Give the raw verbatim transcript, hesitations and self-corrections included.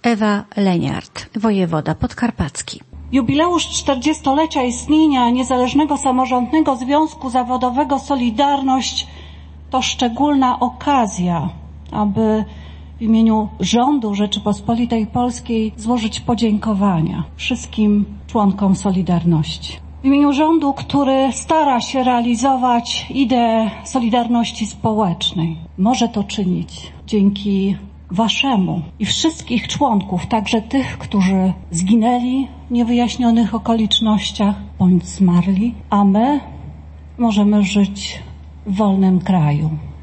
Ewa Leniart, wojewoda podkarpacki. Jubileusz czterdziestolecia istnienia Niezależnego Samorządnego Związku Zawodowego Solidarność to szczególna okazja, aby w imieniu rządu Rzeczypospolitej Polskiej złożyć podziękowania wszystkim członkom Solidarności. W imieniu rządu, który stara się realizować ideę solidarności społecznej, może to czynić dzięki waszemu i wszystkich członków, także tych, którzy zginęli w niewyjaśnionych okolicznościach bądź zmarli, a my możemy żyć w wolnym kraju.